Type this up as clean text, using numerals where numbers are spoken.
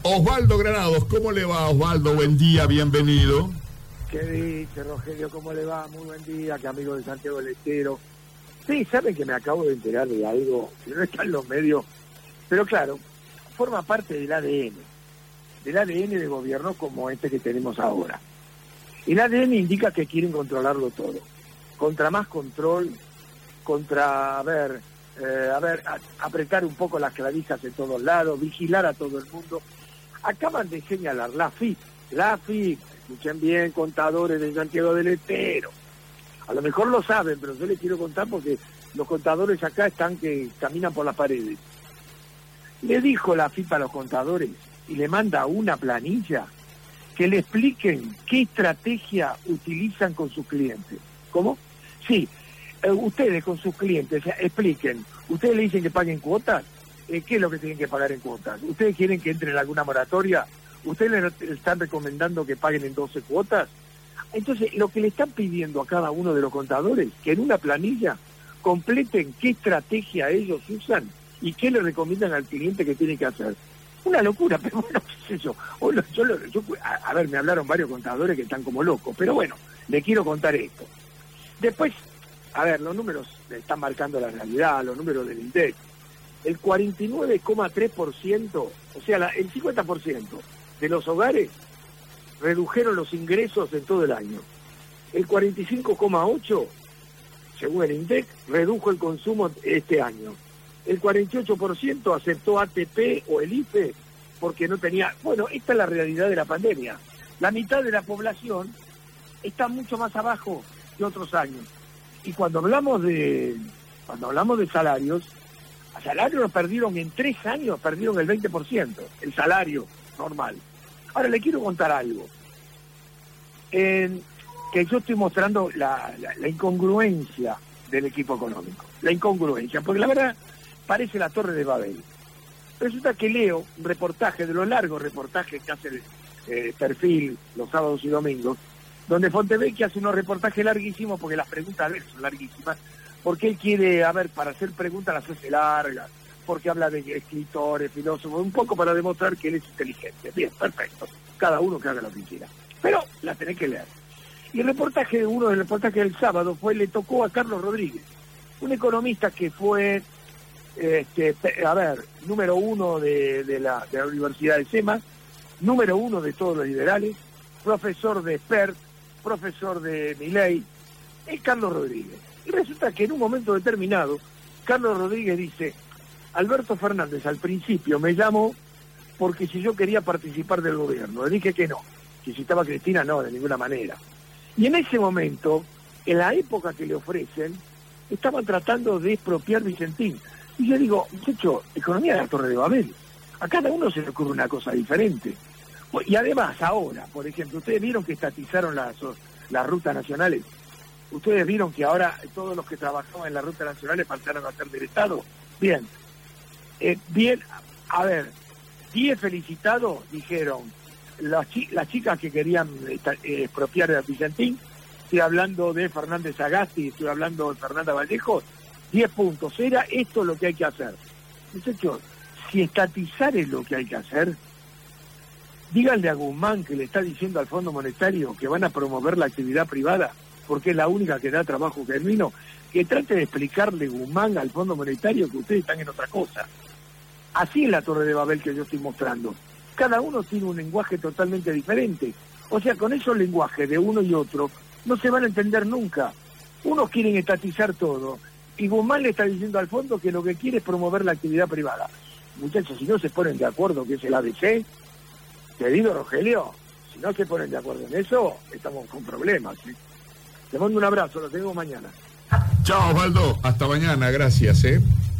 Osvaldo Granados, ¿cómo le va, Osvaldo? Buen día, bienvenido. ¿Qué dice, Rogelio? ¿Cómo le va? Muy buen día, que amigo de Santiago del Estero. Sí, saben que me acabo de enterar de algo que no está en los medios, pero claro, forma parte del ADN de gobierno como este que tenemos ahora. El ADN indica que quieren controlarlo todo. Contra más control, apretar un poco las clavijas en todos lados, vigilar a todo el mundo. Acaban de señalar la AFIP, escuchen bien, contadores de Santiago del Estero. A lo mejor lo saben, pero yo les quiero contar porque los contadores acá están que caminan por las paredes. Le dijo la AFIP a los contadores y le manda una planilla que le expliquen qué estrategia utilizan con sus clientes. ¿Cómo? Sí, ustedes con sus clientes expliquen. Ustedes le dicen que paguen cuotas. ¿Qué es lo que tienen que pagar en cuotas? ¿Ustedes quieren que entre en alguna moratoria? ¿Ustedes le están recomendando que paguen en 12 cuotas? Entonces, lo que le están pidiendo a cada uno de los contadores, que en una planilla completen qué estrategia ellos usan y qué le recomiendan al cliente que tiene que hacer. Una locura, pero bueno, qué sé yo. A ver, me hablaron varios contadores que están como locos, pero bueno, le quiero contar esto. Después, a ver, los números están marcando la realidad, los números del INDEC. El 49,3%, o sea, el 50% de los hogares redujeron los ingresos en todo el año. El 45,8%, según el INDEC, redujo el consumo este año. El 48% aceptó ATP o el IFE porque no tenía... Bueno, esta es la realidad de la pandemia. La mitad de la población está mucho más abajo que otros años. Y cuando hablamos de salarios perdieron en 3 años, perdieron el 20%, el salario normal. Ahora le quiero contar algo. Que yo estoy mostrando la incongruencia del equipo económico. La incongruencia, porque la verdad parece la Torre de Babel. Resulta que leo un reportaje, de los largos reportajes que hace el Perfil los sábados y domingos, donde Fontevecchia hace unos reportajes larguísimos, porque las preguntas de él son larguísimas, porque él quiere, para hacer preguntas las hace largas, porque habla de escritores, filósofos, un poco para demostrar que él es inteligente. Bien, perfecto. Cada uno que haga lo que quiera. Pero la tenés que leer. Y uno del reportaje del sábado le tocó a Carlos Rodríguez, un economista que fue, número 1 de la Universidad de SEMA, número 1 de todos los liberales, profesor de Spert, profesor de Milei, es Carlos Rodríguez. Y resulta que en un momento determinado, Carlos Rodríguez dice, Alberto Fernández al principio me llamó porque si yo quería participar del gobierno, le dije que no, que si estaba Cristina no, de ninguna manera. Y en ese momento, en la época que le ofrecen, estaban tratando de expropiar Vicentín. Y yo digo, muchacho, economía de la Torre de Babel, a cada uno se le ocurre una cosa diferente. Y además ahora, por ejemplo, ustedes vieron que estatizaron las rutas nacionales. Ustedes vieron que ahora todos los que trabajaban en las rutas nacionales pasaron a ser del Estado. Bien, 10 felicitados, dijeron las chicas que querían expropiar a Vicentín. Estoy hablando de Fernández Sagasti, estoy hablando de Fernanda Vallejo. 10 puntos. Era esto lo que hay que hacer. Muchachos, si estatizar es lo que hay que hacer, díganle a Guzmán, que le está diciendo al Fondo Monetario que van a promover la actividad privada, porque es la única que da trabajo genuino, que trate de explicarle Guzmán al Fondo Monetario que ustedes están en otra cosa. Así es la Torre de Babel que yo estoy mostrando. Cada uno tiene un lenguaje totalmente diferente. O sea, con esos lenguajes de uno y otro, no se van a entender nunca. Unos quieren estatizar todo, y Guzmán le está diciendo al fondo que lo que quiere es promover la actividad privada. Muchachos, si no se ponen de acuerdo, que es el ABC, querido Rogelio, si no se ponen de acuerdo en eso, estamos con problemas, ¿sí? Te mando un abrazo, lo tengo mañana. Chao, Osvaldo, hasta mañana, gracias,